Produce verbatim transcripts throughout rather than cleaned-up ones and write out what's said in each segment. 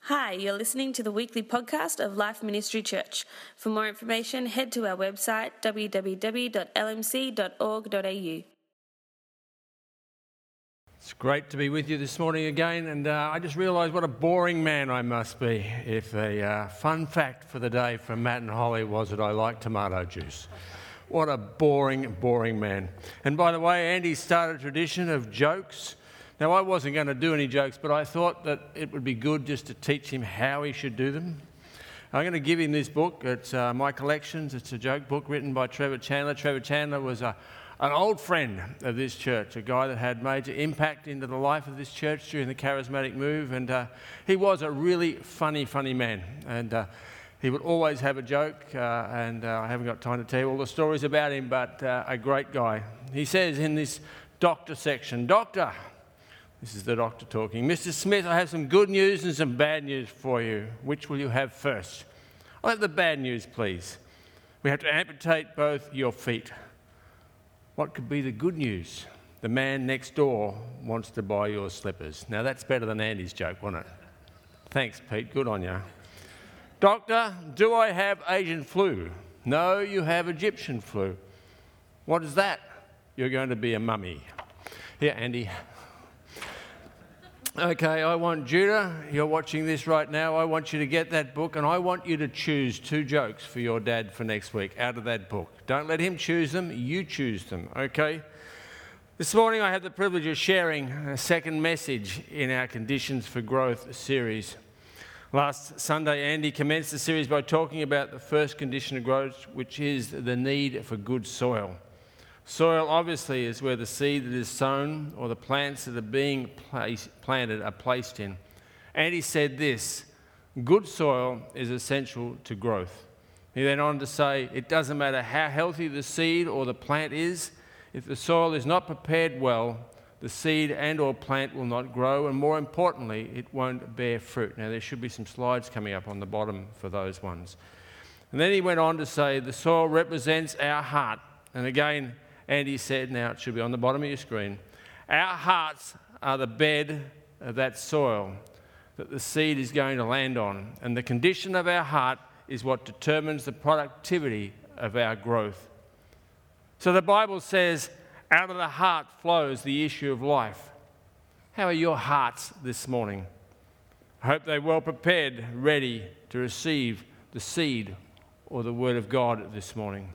Hi, you're listening to the weekly podcast of Life Ministry Church. For more information, head to our website w w w dot l m c dot org dot a u. It's great to be with you this morning again, and uh, I just realised what a boring man I must be if a uh, fun fact for the day from Matt and Holly was that I like tomato juice. What a boring, boring man. And by the way, Andy started a tradition of jokes. Now, I wasn't going to do any jokes, but I thought that it would be good just to teach him how he should do them. I'm going to give him this book. It's uh, my collections. It's a joke book written by Trevor Chandler. Trevor Chandler was a, an old friend of this church, a guy that had major impact into the life of this church during the charismatic move, and uh, he was a really funny, funny man. And uh, he would always have a joke, uh, and uh, I haven't got time to tell you all the stories about him, but uh, a great guy. He says in this doctor section, "Doctor," this is the doctor talking, "Mister Smith, I have some good news and some bad news for you. Which will you have first?" "I'll have the bad news, please. We have to amputate both your feet." "What could be the good news?" "The man next door wants to buy your slippers." Now that's better than Andy's joke, wasn't it? Thanks, Pete. Good on you. "Doctor, do I have Asian flu?" "No, you have Egyptian flu." "What is that?" "You're going to be a mummy." Here, Andy. Okay, I want Judah, you're watching this right now, I want you to get that book and I want you to choose two jokes for your dad for next week out of that book. Don't let him choose them, you choose them, okay? This morning I had the privilege of sharing a second message in our Conditions for Growth series. Last Sunday, Andy commenced the series by talking about the first condition of growth, which is the need for good soil. Soil, obviously, is where the seed that is sown or the plants that are being place, planted are placed in. And he said this: good soil is essential to growth. He then on to say, it doesn't matter how healthy the seed or the plant is, if the soil is not prepared well, the seed and or plant will not grow, and more importantly, it won't bear fruit. Now, there should be some slides coming up on the bottom for those ones. And then he went on to say, the soil represents our heart. And again, and he said, now it should be on the bottom of your screen, our hearts are the bed of that soil that the seed is going to land on. And the condition of our heart is what determines the productivity of our growth. So the Bible says, out of the heart flows the issue of life. How are your hearts this morning? I hope they're well prepared, ready to receive the seed or the word of God this morning.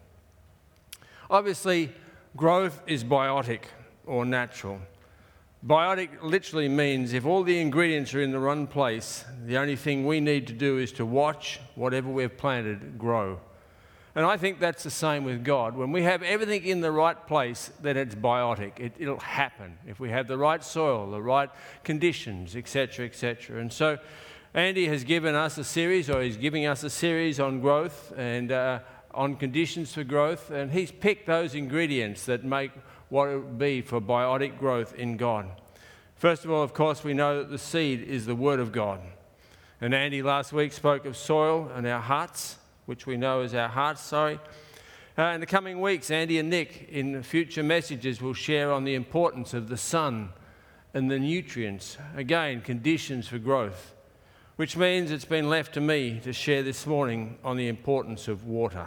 Obviously, growth is biotic or natural. Biotic literally means if all the ingredients are in the one place, the only thing we need to do is to watch whatever we've planted grow. And I think that's the same with God. When we have everything in the right place, then it's biotic. It, it'll happen if we have the right soil, the right conditions, et cetera, et cetera. And so Andy has given us a series, or he's giving us a series on growth and uh, on conditions for growth, and he's picked those ingredients that make what it would be for biotic growth in God. First of all, of course, we know that the seed is the Word of God. And Andy last week spoke of soil and our hearts, which we know as our hearts, sorry. Uh, in the coming weeks, Andy and Nick, in future messages, will share on the importance of the sun and the nutrients, again, conditions for growth, which means it's been left to me to share this morning on the importance of water.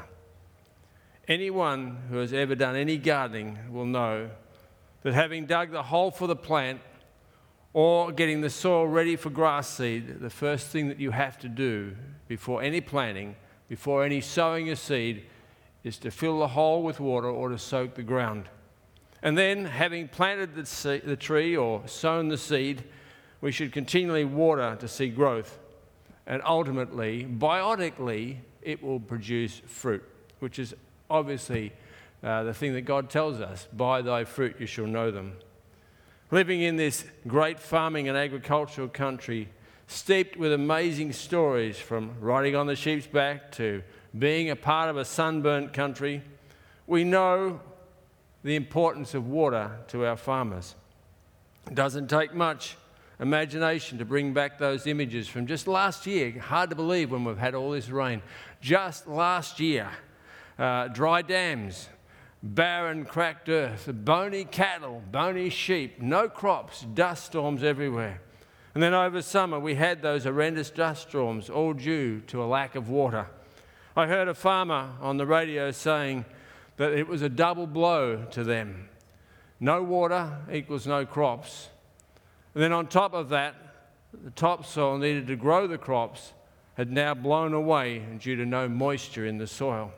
Anyone who has ever done any gardening will know that having dug the hole for the plant or getting the soil ready for grass seed, the first thing that you have to do before any planting, before any sowing a seed, is to fill the hole with water or to soak the ground. And then, having planted the, seed, the tree or sown the seed, we should continually water to see growth. And ultimately, biotically, it will produce fruit, which is obviously uh, the thing that God tells us, by thy fruit you shall know them. Living in this great farming and agricultural country, steeped with amazing stories, from riding on the sheep's back to being a part of a sunburnt country, we know the importance of water to our farmers. It doesn't take much imagination to bring back those images from just last year. Hard to believe when we've had all this rain. Just last year, uh, dry dams, barren, cracked earth, bony cattle, bony sheep, no crops, dust storms everywhere. And then over summer, we had those horrendous dust storms, all due to a lack of water. I heard a farmer on the radio saying that it was a double blow to them. No water equals no crops. And then on top of that, the topsoil needed to grow the crops had now blown away due to no moisture in the soil.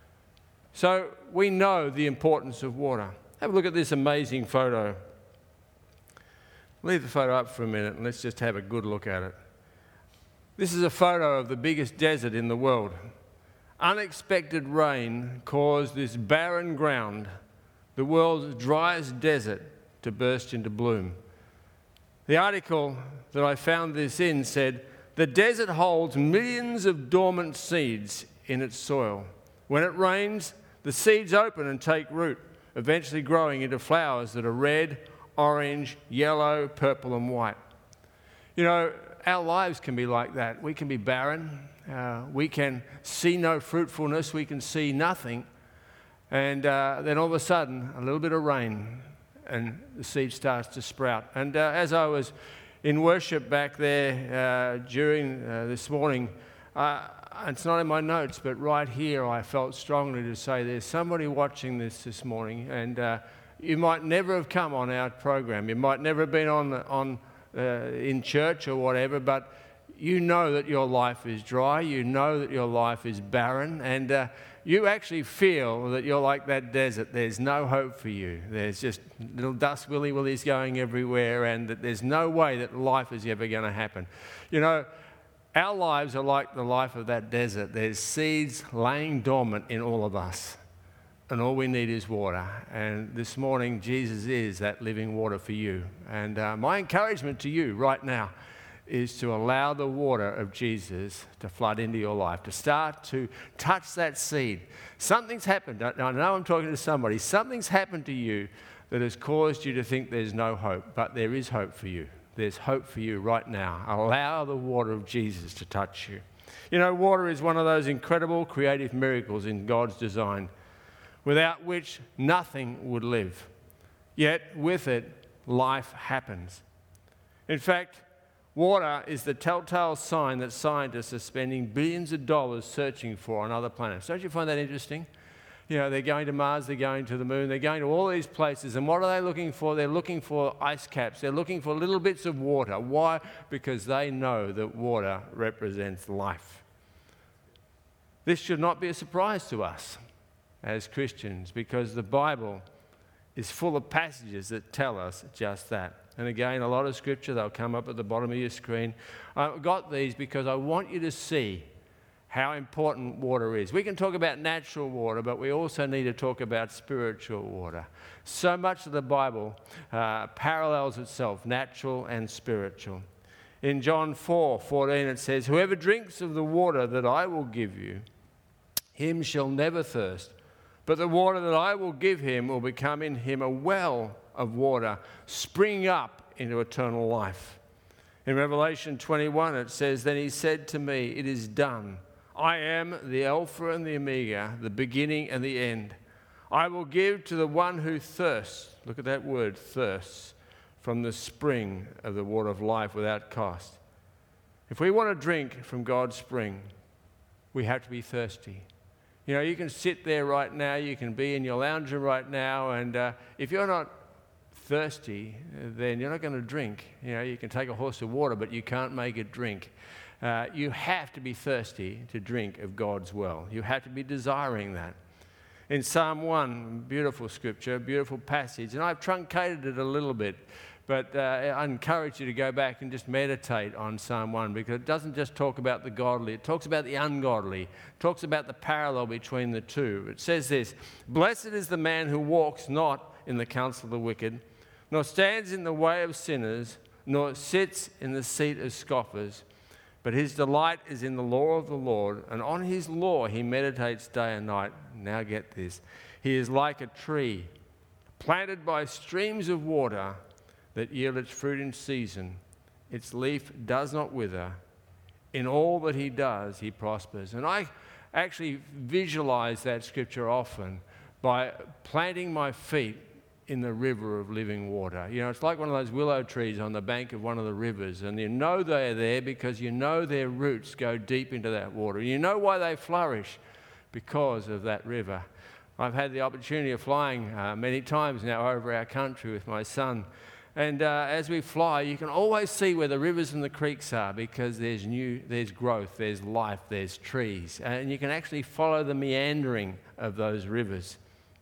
So we know the importance of water. Have a look at this amazing photo. Leave the photo up for a minute and let's just have a good look at it. This is a photo of the biggest desert in the world. Unexpected rain caused this barren ground, the world's driest desert, to burst into bloom. The article that I found this in said, "The desert holds millions of dormant seeds in its soil. When it rains, the seeds open and take root, eventually growing into flowers that are red, orange, yellow, purple and white." You know, our lives can be like that. We can be barren. Uh, we can see no fruitfulness. We can see nothing. And uh, then all of a sudden, a little bit of rain and the seed starts to sprout. And uh, as I was in worship back there uh, during uh, this morning, uh, it's not in my notes, but right here I felt strongly to say there's somebody watching this this morning, and uh, you might never have come on our program. You might never have been on, on uh, in church or whatever, but you know that your life is dry. You know that your life is barren, and uh, you actually feel that you're like that desert. There's no hope for you. There's just little dust willy-willies going everywhere, and that there's no way that life is ever going to happen. You know, our lives are like the life of that desert. There's seeds laying dormant in all of us, and all we need is water. And this morning, Jesus is that living water for you. And uh, my encouragement to you right now is to allow the water of Jesus to flood into your life, to start to touch that seed. Something's happened. I know I'm talking to somebody. Something's happened to you that has caused you to think there's no hope, but there is hope for you. There's hope for you right now. Allow the water of Jesus to touch you. You know, water is one of those incredible creative miracles in God's design, without which nothing would live. Yet with it, life happens. In fact, water is the telltale sign that scientists are spending billions of dollars searching for on other planets. Don't you find that interesting? You know, they're going to Mars, they're going to the moon, they're going to all these places, and what are they looking for? They're looking for ice caps. They're looking for little bits of water. Why? Because they know that water represents life. This should not be a surprise to us as Christians, because the Bible is full of passages that tell us just that. And again, a lot of scripture, they'll come up at the bottom of your screen. I've got these because I want you to see how important water is. We can talk about natural water, but we also need to talk about spiritual water. So much of the Bible uh, parallels itself, natural and spiritual. In John four fourteen, it says, "Whoever drinks of the water that I will give you, him shall never thirst. But the water that I will give him will become in him a well of water, springing up into eternal life." In Revelation twenty-one, it says, "Then he said to me, it is done. I am the Alpha and the Omega, the beginning and the end. I will give to the one who thirsts," look at that word, thirsts, "from the spring of the water of life without cost." If we want to drink from God's spring, we have to be thirsty. You know, you can sit there right now, you can be in your lounge room right now, and uh, if you're not thirsty, then you're not going to drink. You know, you can take a horse of water, but you can't make it drink. Uh, you have to be thirsty to drink of God's well. You have to be desiring that. In Psalm one, beautiful scripture, beautiful passage, and I've truncated it a little bit, but uh, I encourage you to go back and just meditate on Psalm one, because it doesn't just talk about the godly, it talks about the ungodly, it talks about the parallel between the two. It says this, "Blessed is the man who walks not in the counsel of the wicked, nor stands in the way of sinners, nor sits in the seat of scoffers. But his delight is in the law of the Lord, and on his law he meditates day and night." Now get this. "He is like a tree planted by streams of water that yield its fruit in season. Its leaf does not wither. In all that he does, he prospers." And I actually visualize that scripture often by planting my feet in the river of living water. You know, it's like one of those willow trees on the bank of one of the rivers, and you know they're there because you know their roots go deep into that water. You know why they flourish? Because of that river. I've had the opportunity of flying uh, many times now over our country with my son, and uh, as we fly, you can always see where the rivers and the creeks are because there's new, there's growth, there's life, there's trees, and you can actually follow the meandering of those rivers.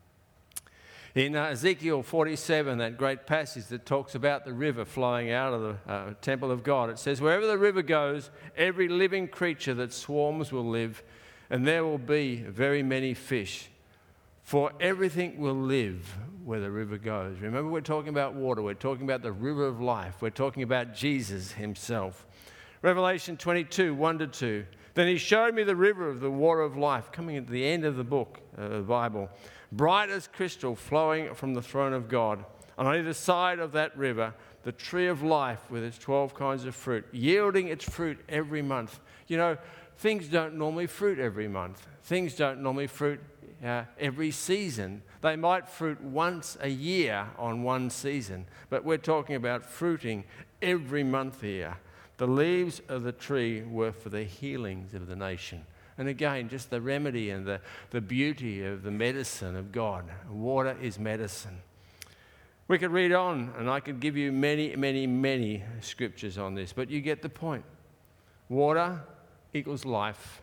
In uh, Ezekiel forty-seven, that great passage that talks about the river flowing out of the uh, temple of God, it says, wherever the river goes, every living creature that swarms will live, and there will be very many fish. For everything will live where the river goes. Remember, we're talking about water. We're talking about the river of life. We're talking about Jesus himself. Revelation twenty-two, one to two. Then he showed me the river of the water of life, coming at the end of the book of the Bible, bright as crystal, flowing from the throne of God. And on either side of that river, the tree of life with its twelve kinds of fruit, yielding its fruit every month. You know, things don't normally fruit every month. Things don't normally fruit uh, every season. They might fruit once a year on one season, but we're talking about fruiting every month here. The leaves of the tree were for the healings of the nation. And again, just the remedy and the, the beauty of the medicine of God. Water is medicine. We could read on, and I could give you many, many, many scriptures on this, but you get the point. Water equals life.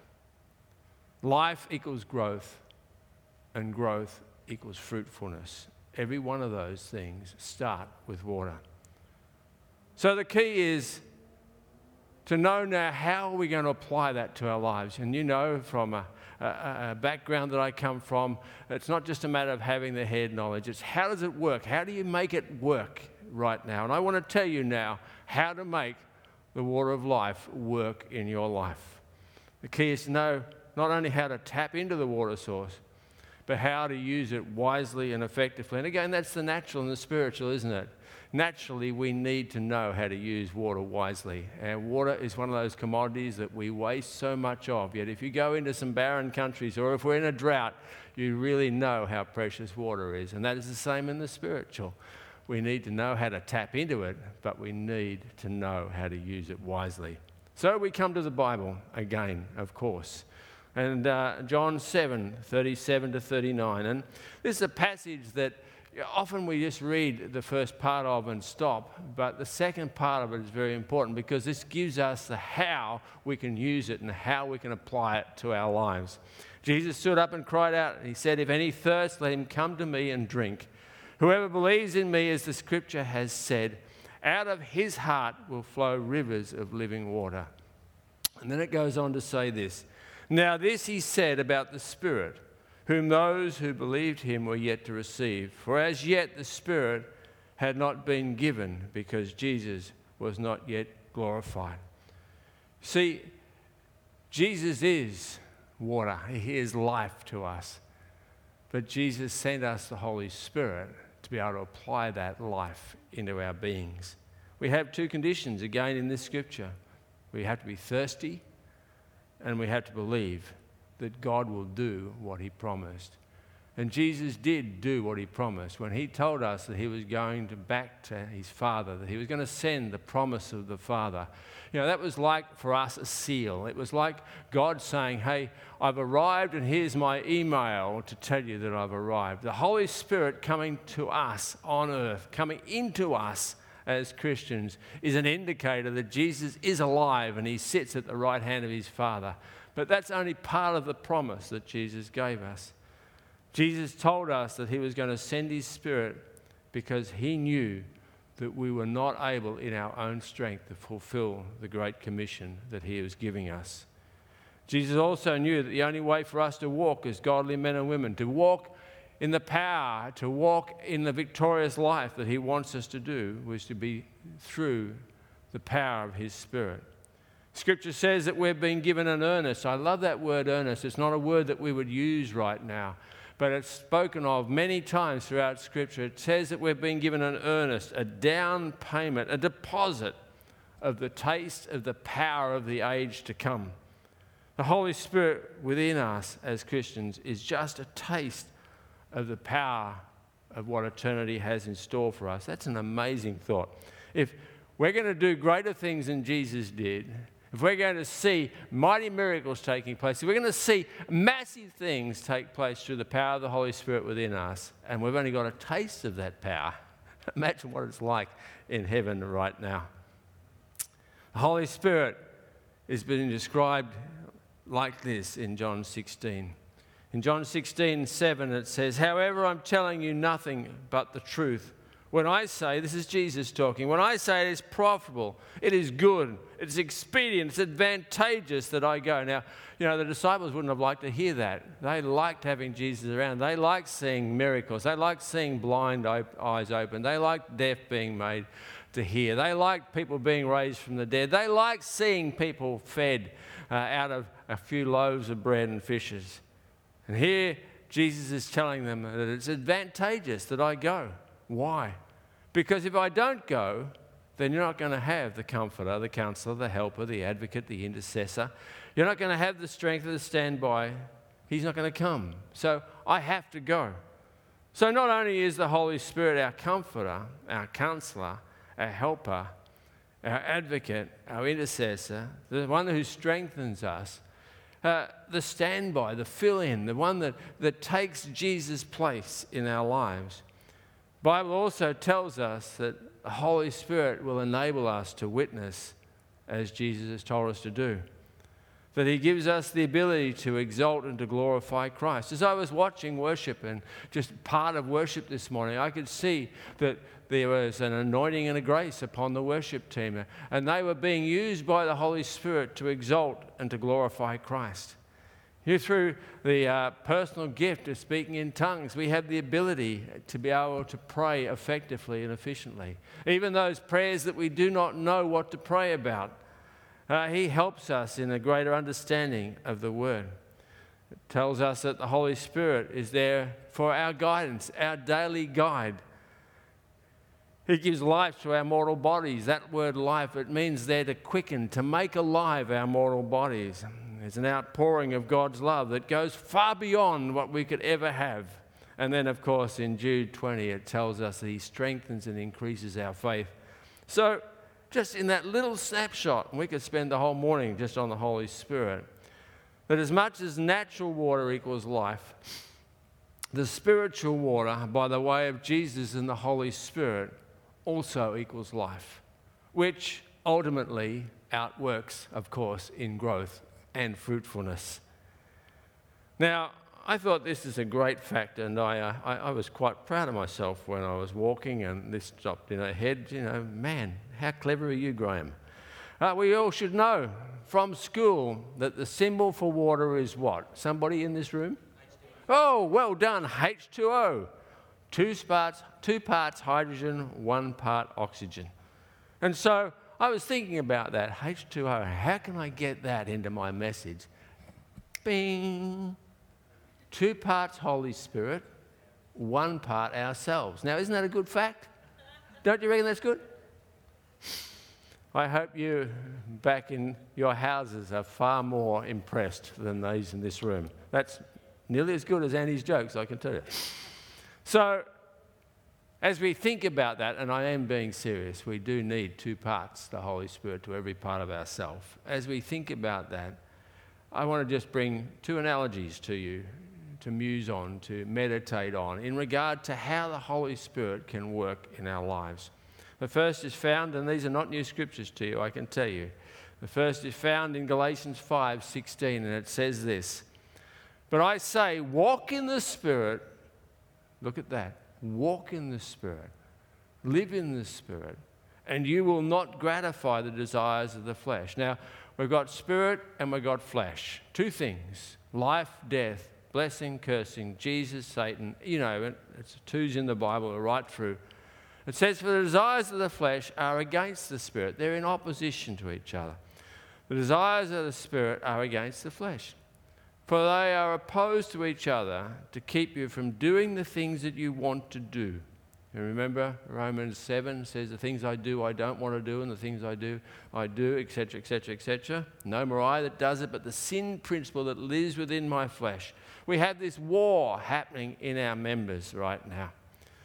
Life equals growth. And growth equals fruitfulness. Every one of those things start with water. So the key is to know now how are we going to apply that to our lives. And you know from a, a, a background that I come from, it's not just a matter of having the head knowledge. It's how does it work? How do you make it work right now? And I want to tell you now how to make the water of life work in your life. The key is to know not only how to tap into the water source, but how to use it wisely and effectively. And again, that's the natural and the spiritual, isn't it? Naturally, we need to know how to use water wisely. And water is one of those commodities that we waste so much of. Yet if you go into some barren countries or if we're in a drought, you really know how precious water is. And that is the same in the spiritual. We need to know how to tap into it, but we need to know how to use it wisely. So we come to the Bible again, of course. And uh, John seven, thirty-seven to thirty-nine. And this is a passage that often we just read the first part of and stop, but the second part of it is very important because this gives us the how we can use it and how we can apply it to our lives. Jesus stood up and cried out, and he said, if any thirst, let him come to me and drink. Whoever believes in me, as the scripture has said, out of his heart will flow rivers of living water. And then it goes on to say this. Now this he said about the Spirit, whom those who believed him were yet to receive. For as yet the Spirit had not been given because Jesus was not yet glorified. See, Jesus is water. He is life to us. But Jesus sent us the Holy Spirit to be able to apply that life into our beings. We have two conditions again in this scripture. We have to be thirsty, and we have to believe that God will do what he promised. And Jesus did do what he promised. When he told us that he was going to back to his Father, that he was going to send the promise of the Father, you know, that was like for us a seal. It was like God saying, hey, I've arrived and here's my email to tell you that I've arrived. The Holy Spirit coming to us on earth, coming into us as Christians, is an indicator that Jesus is alive and he sits at the right hand of his Father. But that's only part of the promise that Jesus gave us. Jesus told us that he was going to send his Spirit because he knew that we were not able in our own strength to fulfill the Great Commission that he was giving us. Jesus also knew that the only way for us to walk as godly men and women, to walk in the power, to walk in the victorious life that he wants us to do, was to be through the power of his Spirit. Scripture says that we've been given an earnest. I love that word earnest. It's not a word that we would use right now, but it's spoken of many times throughout Scripture. It says that we've been given an earnest, a down payment, a deposit of the taste of the power of the age to come. The Holy Spirit within us as Christians is just a taste of the power of what eternity has in store for us. That's an amazing thought. If we're going to do greater things than Jesus did, if we're going to see mighty miracles taking place, if we're going to see massive things take place through the power of the Holy Spirit within us, and we've only got a taste of that power, imagine what it's like in heaven right now. The Holy Spirit is being described like this in John sixteen. In John sixteen seven it says, "However, I'm telling you nothing but the truth. When I say," this is Jesus talking, "when I say it is profitable, it is good, it's expedient, it's advantageous that I go." Now, you know, the disciples wouldn't have liked to hear that. They liked having Jesus around. They liked seeing miracles. They liked seeing blind op- eyes open. They liked deaf being made to hear. They liked people being raised from the dead. They liked seeing people fed uh, out of a few loaves of bread and fishes. And here Jesus is telling them that it's advantageous that I go. Why? Because if I don't go, then you're not going to have the comforter, the counselor, the helper, the advocate, the intercessor. You're not going to have the strength to stand by. He's not going to come. So I have to go. So not only is the Holy Spirit our comforter, our counselor, our helper, our advocate, our intercessor, the one who strengthens us, Uh, the standby, the fill-in, the one that, that takes Jesus' place in our lives. The Bible also tells us that the Holy Spirit will enable us to witness as Jesus has told us to do. That he gives us the ability to exalt and to glorify Christ. As I was watching worship and just part of worship this morning, I could see that there was an anointing and a grace upon the worship team, and they were being used by the Holy Spirit to exalt and to glorify Christ. Here, through the uh, personal gift of speaking in tongues, we have the ability to be able to pray effectively and efficiently. Even those prayers that we do not know what to pray about, uh, he helps us in a greater understanding of the Word. It tells us that the Holy Spirit is there for our guidance, our daily guide. He gives life to our mortal bodies. That word life, it means there to quicken, to make alive our mortal bodies. It's an outpouring of God's love that goes far beyond what we could ever have. And then, of course, in Jude twenty, it tells us that he strengthens and increases our faith. So, just in that little snapshot, and we could spend the whole morning just on the Holy Spirit, that as much as natural water equals life, the spiritual water, by the way of Jesus and the Holy Spirit, also equals life, which ultimately outworks, of course, in growth and fruitfulness. Now, I thought this is a great fact, and I, uh, I, I was quite proud of myself when I was walking, and this stopped in my head. You know, man, how clever are you, Graham? Uh, we all should know from school that the symbol for water is what? Somebody in this room? Oh, well done, H two O. Two parts, two parts hydrogen, one part oxygen. And so I was thinking about that, H two O. How can I get that into my message? Bing. Two parts Holy Spirit, one part ourselves. Now, isn't that a good fact? Don't you reckon that's good? I hope you back in your houses are far more impressed than these in this room. That's nearly as good as Annie's jokes, I can tell you. So, as we think about that, and I am being serious, we do need two parts, the Holy Spirit, to every part of ourselves. As we think about that, I want to just bring two analogies to you to muse on, to meditate on, in regard to how the Holy Spirit can work in our lives. The first is found, and these are not new scriptures to you, I can tell you. The first is found in Galatians five sixteen, and it says this, "But I say, walk in the Spirit," look at that, walk in the Spirit, live in the Spirit, and you will not gratify the desires of the flesh. Now, we've got spirit and we've got flesh. Two things, life, death, blessing, cursing, Jesus, Satan, you know, it's twos in the Bible right through. It says, "For the desires of the flesh are against the Spirit." They're in opposition to each other. The desires of the Spirit are against the flesh. For they are opposed to each other to keep you from doing the things that you want to do. You remember Romans seven says, "The things I do, I don't want to do, and the things I do, I do," et cetera, et cetera, et cetera. No more I that does it, but the sin principle that lives within my flesh. We have this war happening in our members right now.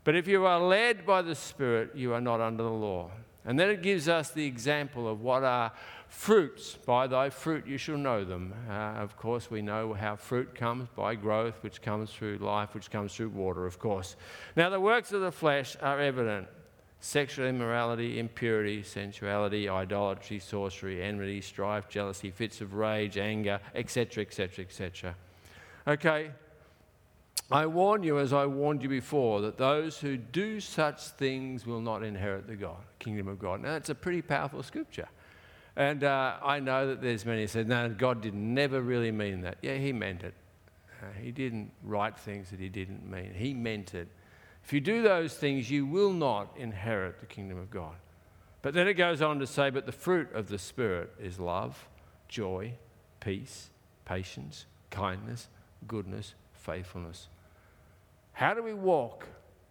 But if you are led by the Spirit, you are not under the law. And then it gives us the example of what are fruits. By thy fruit you shall know them. Uh, of course, we know how fruit comes by growth, which comes through life, which comes through water, of course. Now, the works of the flesh are evident. Sexual immorality, impurity, sensuality, idolatry, sorcery, enmity, strife, jealousy, fits of rage, anger, et cetera, et cetera, et cetera. Okay, I warn you, as I warned you before, that those who do such things will not inherit the God, kingdom of God. Now, that's a pretty powerful scripture. And uh, I know that there's many who said, no, God did never really mean that. Yeah, he meant it. Uh, he didn't write things that he didn't mean. He meant it. If you do those things, you will not inherit the kingdom of God. But then it goes on to say, but the fruit of the Spirit is love, joy, peace, patience, kindness, goodness, faithfulness. How do we walk?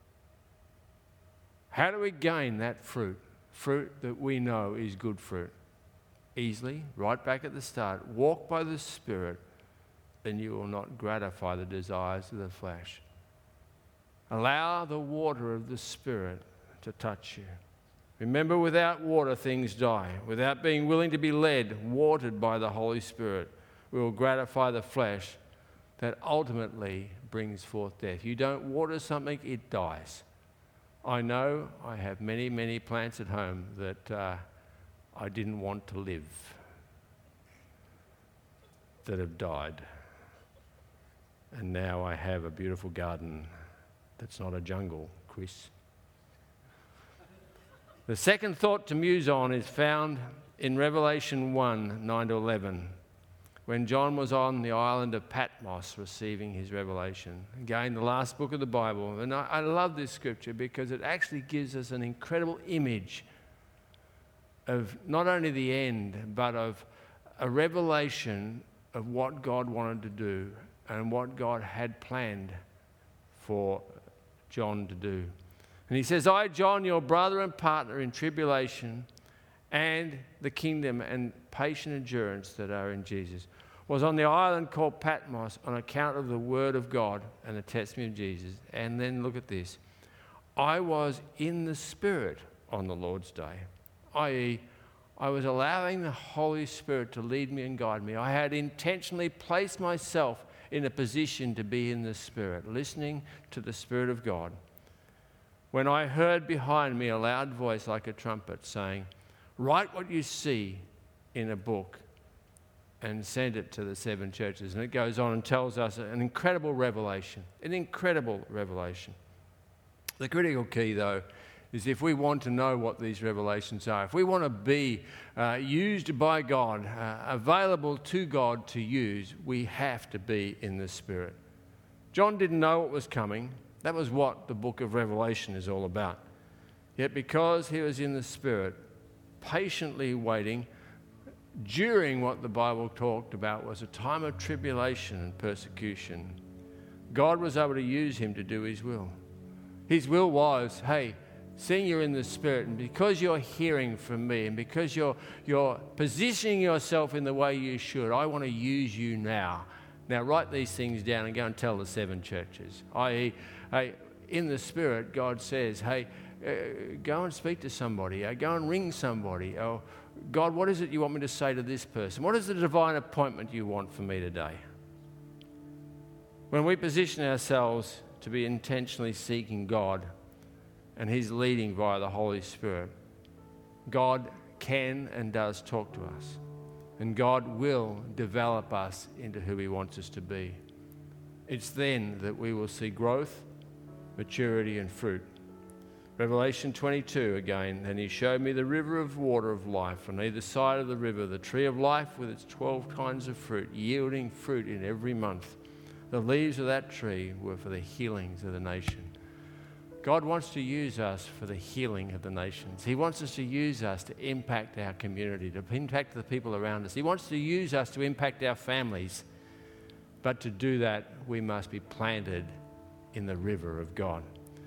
How do we gain that fruit? Fruit that we know is good fruit. Easily, right back at the start, walk by the Spirit, then you will not gratify the desires of the flesh. Allow the water of the Spirit to touch you. Remember, without water, things die. Without being willing to be led, watered by the Holy Spirit, we will gratify the flesh that ultimately brings forth death. You don't water something, it dies. I know I have many, many plants at home that uh, I didn't want to live, that have died. And now I have a beautiful garden that's not a jungle, Chris. The second thought to muse on is found in Revelation one, nine to eleven, when John was on the island of Patmos receiving his revelation. Again, the last book of the Bible. And I, I love this scripture because it actually gives us an incredible image of not only the end, but of a revelation of what God wanted to do and what God had planned for John to do. And he says, I, John, your brother and partner in tribulation and the kingdom and patient endurance that are in Jesus, was on the island called Patmos on account of the word of God and the testimony of Jesus. And then look at this. I was in the Spirit on the Lord's day, that is, I was allowing the Holy Spirit to lead me and guide me. I had intentionally placed myself in a position to be in the Spirit, listening to the Spirit of God. When I heard behind me a loud voice like a trumpet saying, write what you see in a book and send it to the seven churches. And it goes on and tells us an incredible revelation, an incredible revelation. The critical key, though, is if we want to know what these revelations are, if we want to be uh, used by God, uh, available to God to use, we have to be in the Spirit. John didn't know what was coming. That was what the book of Revelation is all about. Yet because he was in the Spirit, patiently waiting, during what the Bible talked about was a time of tribulation and persecution, God was able to use him to do his will. His will was, hey, seeing you're in the Spirit, and because you're hearing from me, and because you're, you're positioning yourself in the way you should, I want to use you now. Now write these things down and go and tell the seven churches. that is, hey, in the Spirit, God says, hey, uh, go and speak to somebody, uh, go and ring somebody. Oh, God, what is it you want me to say to this person? What is the divine appointment you want for me today? When we position ourselves to be intentionally seeking God and his leading via the Holy Spirit, God can and does talk to us. And God will develop us into who he wants us to be. It's then that we will see growth, maturity, and fruit. Revelation twenty-two again, and he showed me the river of water of life. On either side of the river, the tree of life with its twelve kinds of fruit, yielding fruit in every month. The leaves of that tree were for the healings of the nation. God wants to use us for the healing of the nations. He wants us to use us to impact our community, to impact the people around us. He wants to use us to impact our families. But to do that, we must be planted in the river of God.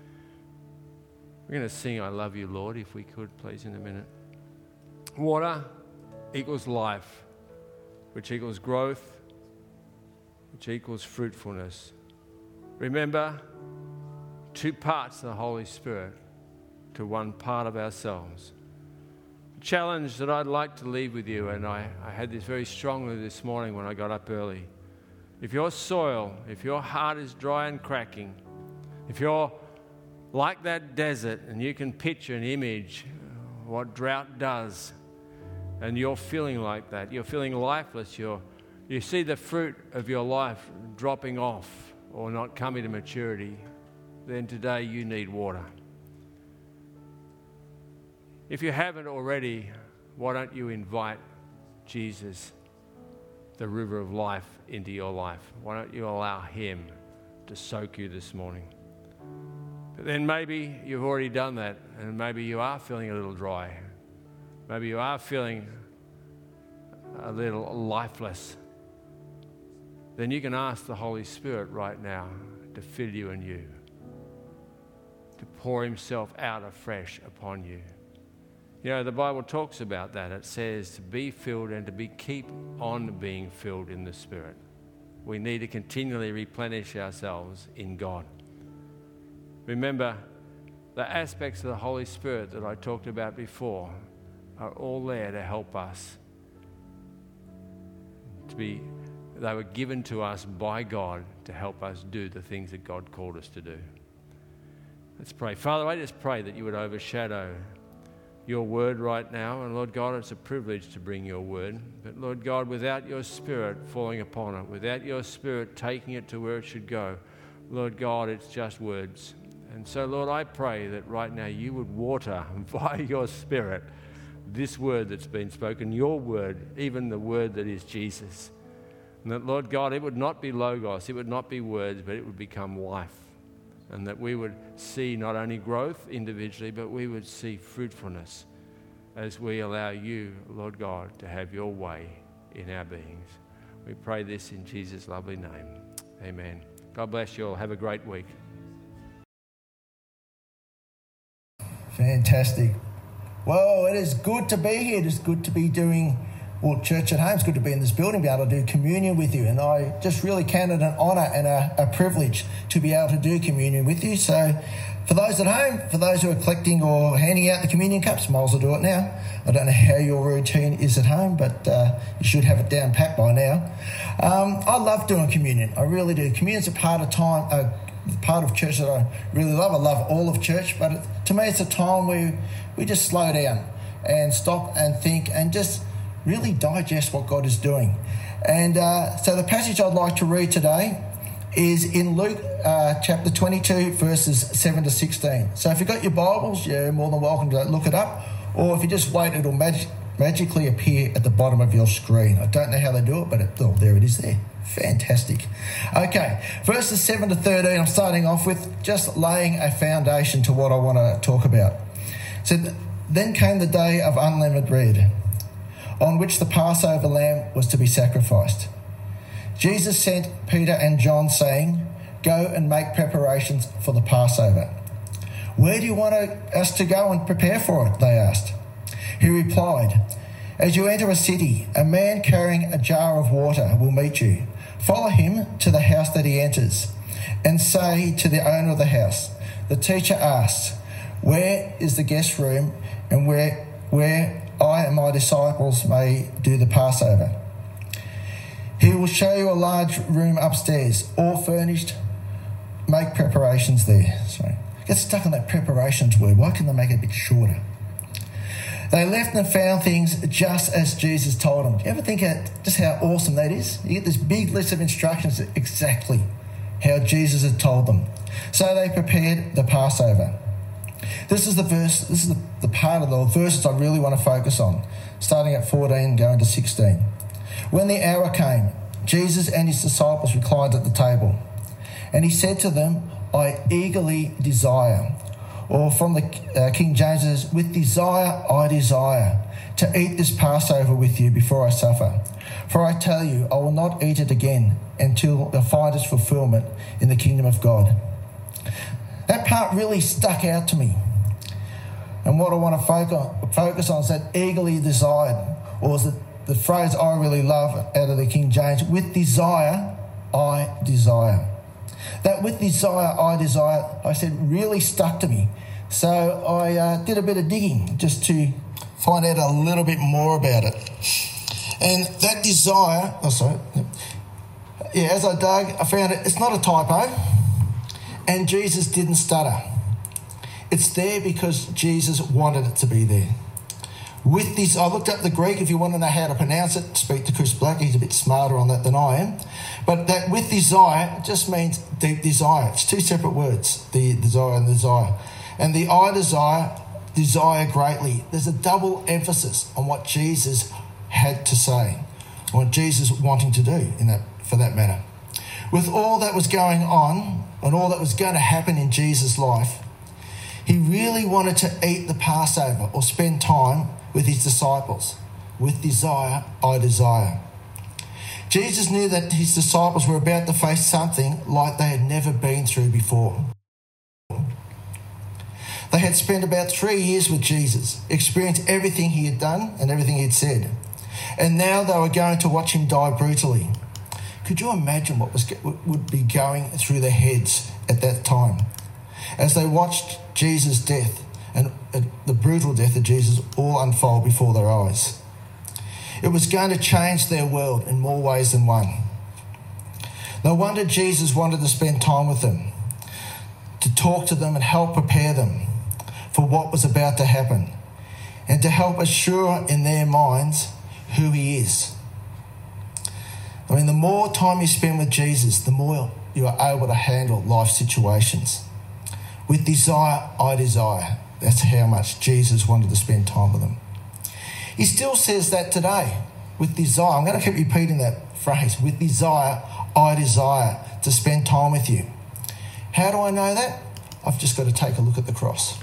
We're going to sing I Love You, Lord, if we could, please, in a minute. Water equals life, which equals growth, which equals fruitfulness. Remember, two parts of the Holy Spirit to one part of ourselves. The challenge that I'd like to leave with you, and I, I had this very strongly this morning when I got up early. If your soil, if your heart is dry and cracking, if you're like that desert and you can picture an image what drought does, and you're feeling like that, you're feeling lifeless, you're, you see the fruit of your life dropping off or not coming to maturity, then today you need water. If you haven't already, why don't you invite Jesus, the river of life, into your life? Why don't you allow him to soak you this morning? But then maybe you've already done that, and maybe you are feeling a little dry. Maybe you are feeling a little lifeless. Then you can ask the Holy Spirit right now to fill you anew, to pour himself out afresh upon you. You know, the Bible talks about that. It says to be filled and to be keep on being filled in the Spirit. We need to continually replenish ourselves in God. Remember, the aspects of the Holy Spirit that I talked about before are all there to help us. To be, they were given to us by God to help us do the things that God called us to do. Let's pray. Father, I just pray that you would overshadow your word right now. And Lord God, it's a privilege to bring your word. But Lord God, without your Spirit falling upon it, without your Spirit taking it to where it should go, Lord God, it's just words. And so, Lord, I pray that right now you would water by your Spirit this word that's been spoken, your word, even the word that is Jesus. And that, Lord God, it would not be logos, it would not be words, but it would become life. And that we would see not only growth individually, but we would see fruitfulness as we allow you, Lord God, to have your way in our beings. We pray this in Jesus' lovely name. Amen. God bless you all. Have a great week. Fantastic. Well, it is good to be here. It is good to be doing, well, church at home. It's good to be in this building, be able to do communion with you. And I just really count it an honour and a, a privilege to be able to do communion with you. So for those at home, for those who are collecting or handing out the communion cups, might as well do it now. I don't know how your routine is at home, but uh, you should have it down pat by now. Um, I love doing communion. I really do. Communion's a part of time, uh, part of church that I really love. I love all of church, but it, to me it's a time where we just slow down and stop and think and just really digest what God is doing. And uh, so the passage I'd like to read today is in Luke uh, chapter twenty-two, verses seven to sixteen. So if you've got your Bibles, you're more than welcome to look it up, or if you just wait, it'll mag- magically appear at the bottom of your screen. I don't know how they do it, but it, oh, there it is there. Fantastic. Okay, verses seven to thirteen, I'm starting off with just laying a foundation to what I want to talk about. So then came the day of unleavened bread, on which the Passover lamb was to be sacrificed. Jesus sent Peter and John, saying, "Go and make preparations for the Passover." "Where do you want us to go and prepare for it?" they asked. He replied, "As you enter a city, a man carrying a jar of water will meet you. Follow him to the house that he enters, and say to the owner of the house, 'The teacher asks, where is the guest room and where where I and my disciples may do the Passover?' He will show you a large room upstairs, all furnished. Make preparations there." Sorry, get stuck on that preparations word. Why can't they make it a bit shorter? They left and found things just as Jesus told them. Do you ever think just how awesome that is? You get this big list of instructions exactly how Jesus had told them. So they prepared the Passover. This is the verse. This is the, the part of the verses I really want to focus on, starting at fourteen, going to sixteen. When the hour came, Jesus and his disciples reclined at the table, and he said to them, "I eagerly desire," or from the uh, King James, says, "With desire I desire to eat this Passover with you before I suffer. For I tell you, I will not eat it again until I find its fulfillment in the kingdom of God." That part really stuck out to me. And what I want to focus on is that eagerly desired, or is the, the phrase I really love out of the King James, "With desire I desire." That with desire, I desire, I said, really stuck to me. So I uh, did a bit of digging just to find out a little bit more about it. And that desire, oh sorry, yeah, as I dug, I found it, it's not a typo, and Jesus didn't stutter. It's there because Jesus wanted it to be there. With this, I looked up the Greek. If you want to know how to pronounce it, speak to Chris Black. He's a bit smarter on that than I am. But that with desire just means deep desire. It's two separate words, the desire and the desire. And the I desire, desire greatly. There's a double emphasis on what Jesus had to say, what Jesus wanting to do in that, for that matter. With all that was going on and all that was going to happen in Jesus' life, he really wanted to eat the Passover or spend time with his disciples. With desire, I desire. Jesus knew that his disciples were about to face something like they had never been through before. They had spent about three years with Jesus, experienced everything he had done and everything he had said. And now they were going to watch him die brutally. Could you imagine what was would be going through their heads at that time as they watched Jesus' death and the brutal death of Jesus all unfold before their eyes? It was going to change their world in more ways than one. No wonder Jesus wanted to spend time with them, to talk to them and help prepare them for what was about to happen, and to help assure in their minds who he is. I mean, the more time you spend with Jesus, the more you are able to handle life situations. With desire, I desire. That's how much Jesus wanted to spend time with them. He still says that today. With desire, I'm going to keep repeating that phrase. With desire, I desire to spend time with you. How do I know that? I've just got to take a look at the cross.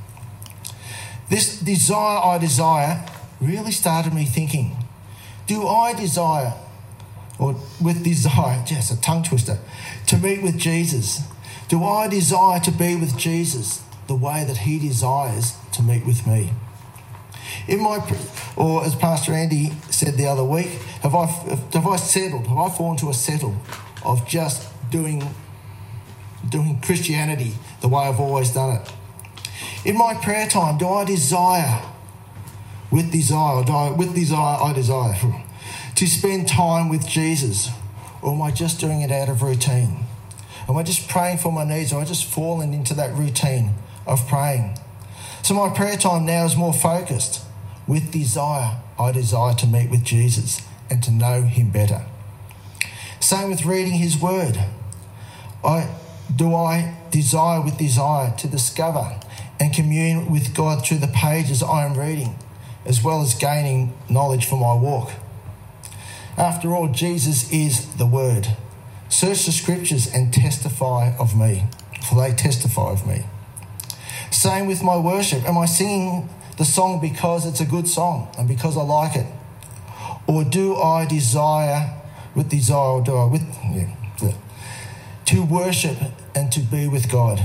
This desire, I desire, really started me thinking, do I desire, or with desire, just a tongue twister, to meet with Jesus? Do I desire to be with Jesus the way that he desires to meet with me? In my, or as Pastor Andy said the other week, have I have I settled? Have I fallen to a settle of just doing doing Christianity the way I've always done it? In my prayer time, do I desire, with desire, do I, with desire, I desire to spend time with Jesus, or am I just doing it out of routine? Am I just praying for my needs, or am I just falling into that routine of praying? So my prayer time now is more focused. With desire, I desire to meet with Jesus and to know him better. Same with reading his word. I do I desire with desire to discover and commune with God through the pages I am reading, as well as gaining knowledge for my walk. After all, Jesus is the Word. Search the Scriptures and testify of me, for they testify of me. Same with my worship. Am I singing the song because it's a good song and because I like it? Or do I desire, with desire, or do I, with, yeah, yeah, to worship and to be with God?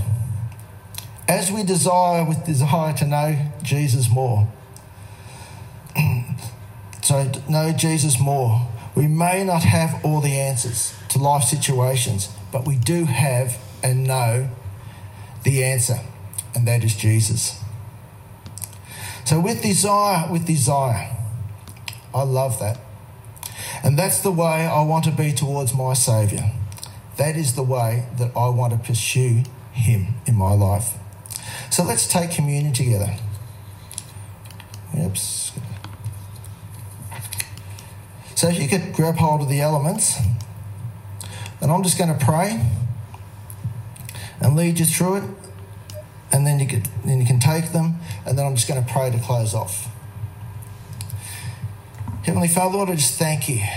As we desire, with desire to know Jesus more, so know Jesus more, we may not have all the answers to life situations, but we do have and know the answer, and that is Jesus. So with desire, with desire, I love that. And that's the way I want to be towards my Saviour. That is the way that I want to pursue him in my life. So let's take communion together. Oops. So if you could grab hold of the elements, and I'm just going to pray and lead you through it, and then you can, then you can take them, and then I'm just going to pray to close off. Heavenly Father, Lord, I just thank you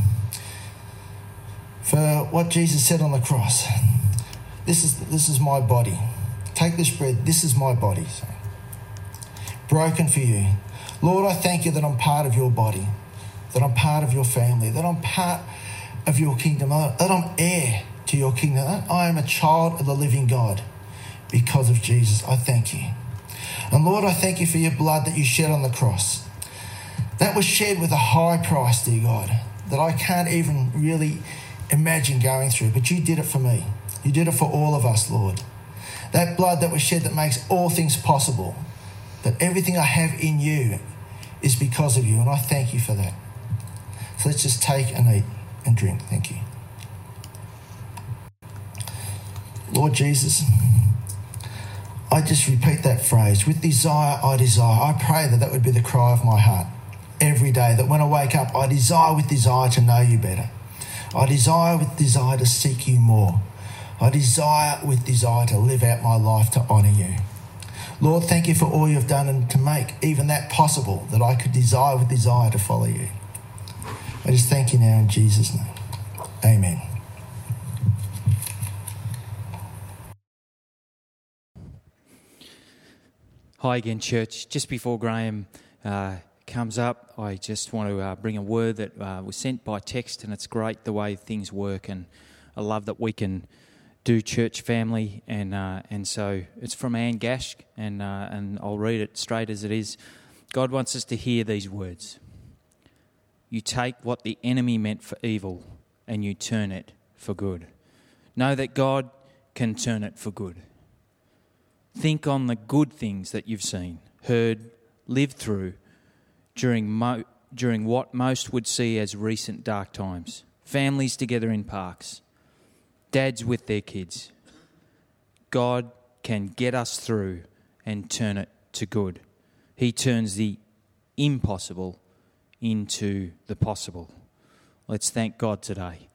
for what Jesus said on the cross. This is this is my body. Take this bread. This is my body. Broken for you. Lord, I thank you that I'm part of your body, that I'm part of your family, that I'm part of your kingdom, that I'm heir to your kingdom, that I am a child of the living God because of Jesus. I thank you. And Lord, I thank you for your blood that you shed on the cross. That was shed with a high price, dear God, that I can't even really imagine going through, but you did it for me. You did it for all of us, Lord. That blood that was shed that makes all things possible, that everything I have in you is because of you, and I thank you for that. So let's just take and eat and drink. Thank you. Lord Jesus, I just repeat that phrase. With desire, I desire. I pray that that would be the cry of my heart every day, that when I wake up, I desire with desire to know you better. I desire with desire to seek you more. I desire with desire to live out my life to honour you. Lord, thank you for all you've done and to make even that possible, that I could desire with desire to follow you. I just thank you now in Jesus' name. Amen. Hi again, church. Just before Graham uh, comes up, I just want to uh, bring a word that uh, was sent by text, and it's great the way things work, and I love that we can do church family, and uh, and so it's from Anne Gash, and uh, and I'll read it straight as it is. God wants us to hear these words. You take what the enemy meant for evil and you turn it for good. Know that God can turn it for good. Think on the good things that you've seen, heard, lived through during mo- during what most would see as recent dark times. Families together in parks, dads with their kids. God can get us through and turn it to good. He turns the impossible into the possible. Let's thank God today.